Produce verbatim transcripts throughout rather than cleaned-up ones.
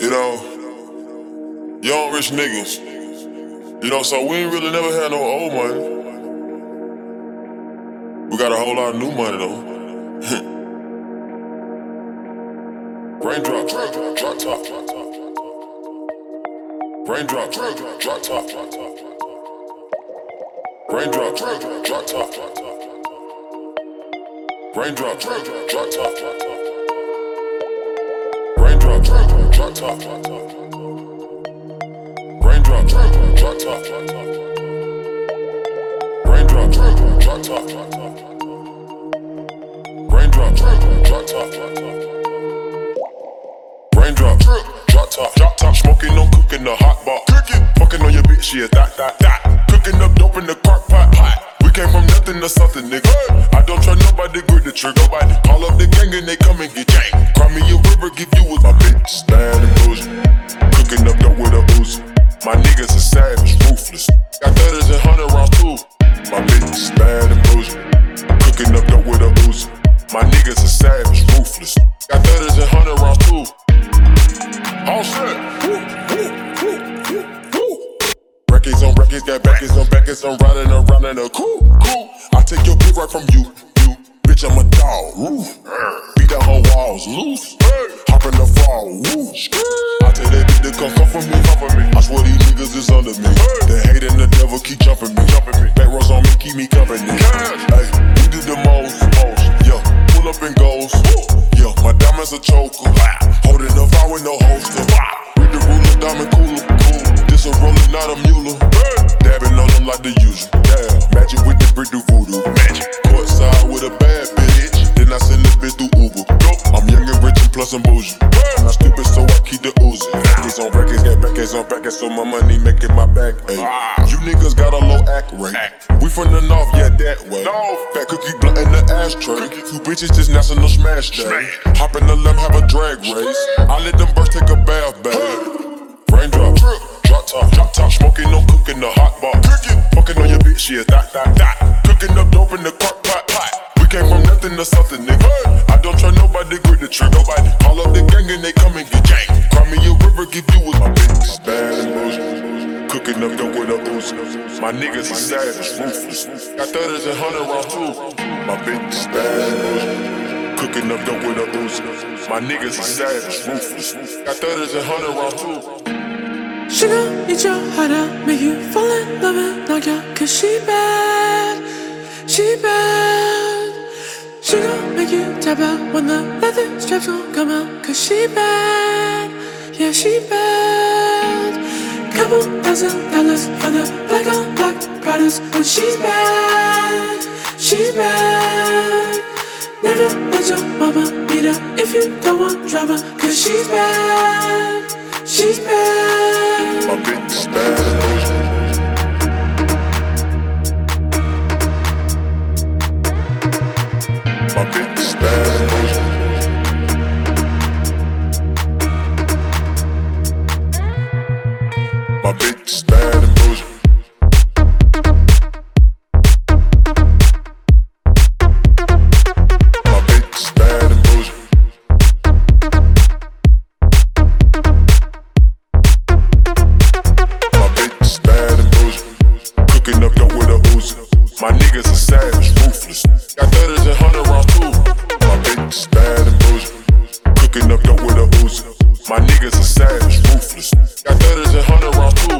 You know, young rich niggas. You know, so we ain't really never had no old money. We got a whole lot of new money though. Raindrop, drop, drop, drop top, drop top. Raindrop, drop, drop, drop top, drop top. Raindrop, drop, drop, drop top, drop top. Raindrop, drop, drop, drop top, drop top. Raindrop, drop, drop, drop top, drop top. Raindrop, drop, drop, drop top, drop top. Raindrop, drop, drop, drop top, drop top. Raindrop, drop, drop, drop top, drop top. Raindrop, drip, drop top, drop top. Smoking on cooking the hot bar. Cooking, fucking on your bitch, yeah, that, that, that. Cooking up dope in the crock pot, pot. We came from nothing to something, nigga. Hey. I don't try nobody, grip the trigger. Nobody call up the gang and they come and get gang. Cry me a river, give you with my bitch. Bad and bullshit. Cooking up dope with a Uzi. My niggas are savage, ruthless. Got thudders and hundred rounds too. My bitch bad and bullshit. Cooking up dope with a Uzi. My niggas are savage, ruthless. Got thudders and hundred rounds too. All set. Records on records, got backers on backers. I'm riding around in a cool, cool. I take your bitch right from you, you. Bitch, I'm a dog, woo. Beat down her walls, loose. Hop in the fall, woo. I tell that bitch to come, come for me, come for me. I swear these niggas is under me. The hate and the devil keep jumping me, jumping me. Back rows on me, keep me company. Hey, we do the most, most. Yeah, pull up and goes. Yeah, my diamonds a choker. Holding the fire with no holster. With the ruler, diamond cooler. This a roller, not a mule. Dabbing on them like the usual. Yeah, magic with the brick do voodoo. Magic. Courtside with a bad bitch. Then I send the bitch through Uber. I'm young and rich and plus I'm bougie. I'm not stupid, so I keep the Uzi. Records on records, got backers on backers, so my money making my back. Ay. You niggas got a low act rate. We from the north, yeah, that way. Fat cookie blunt in the ashtray. Two bitches just national smash day. Hop in the limb, have a drag race. I let them birds take a bath, babe. Raindrop, drop top, drop top. Smoking, no cooking, the hot bar. Fucking on your bitch, yeah, that, that, that. Cooking up dope in the crock pot, pot. We came from nothing to something, nigga. I don't try nobody, grip the trigger. Nobody call up the gang and they come and get gang. Cry me a river, give you with my bitch. Bad and bullshit. Cooking up dope with a Uzi. My niggas are savage, ruthless. Got thudders and hundred rounds too. My bitch bad and bullshit. Cooking up dope with a Uzi. My niggas are savage, ruthless. Got thudders and hundred rounds too. She gon' eat your heart out, make you fall in love and knock out. Cause she bad, she bad. She gon' make you tap out when the leather straps gon' come out. Cause she bad, yeah she bad. Couple thousand dollars for the black on black products. But she's bad, she's bad. Never let your mama beat her if you don't want drama. Cause she's bad, she's bad. My bitch bad. My bitch bad. My bitch bad and bullshit. My bitch bad and bullshit. My bitch bad and bullshit. Cooking up dope with a Uzi. My niggas are savage, ruthless. Got thudders and hundred rounds too. My bitch bad and bullshit. Cooking up dope with a Uzi. My niggas are savage, ruthless. Got thudders and hundred rounds too.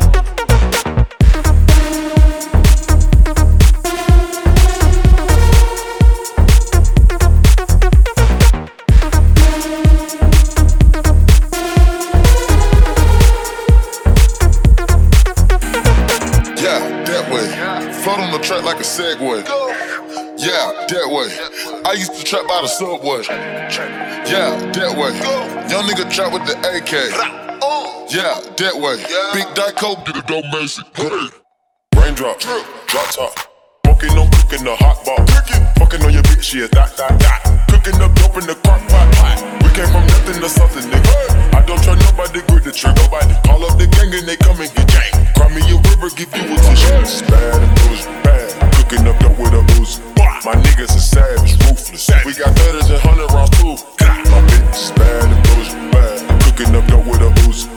Yeah, that way. Float on the track like a Segway. Yeah, that way. I used to trap by the subway. Yeah, that way. Young nigga trap with the A K. Yeah, that way. Big Dyco, get a dope Mason. Raindrop, drop top. Smoking, no cooking, the hot bar. Fucking on your bitch, yeah, that, that, that. Cooking up dope in the crock pot. We came from nothing to something, nigga. I don't try nobody, grip the trigger. Nobody call up the gang and they come and get gang. Cry me a river, give you a tissue. Bad and bullshit, bad. Cooking up dope with a Uzi. My niggas are savage, ruthless. We got thudders and hundred rounds too. My bitch bad and bullshit, bad. Cooking up dope with a Uzi.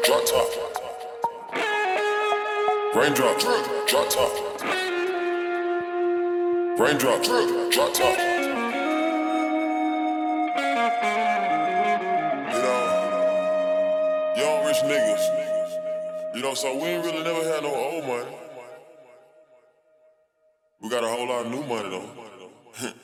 drop top. Raindrop, drop top. Raindrop, drop top. You know, young rich niggas. You know, so we ain't really never had no old money. We got a whole lot of new money though.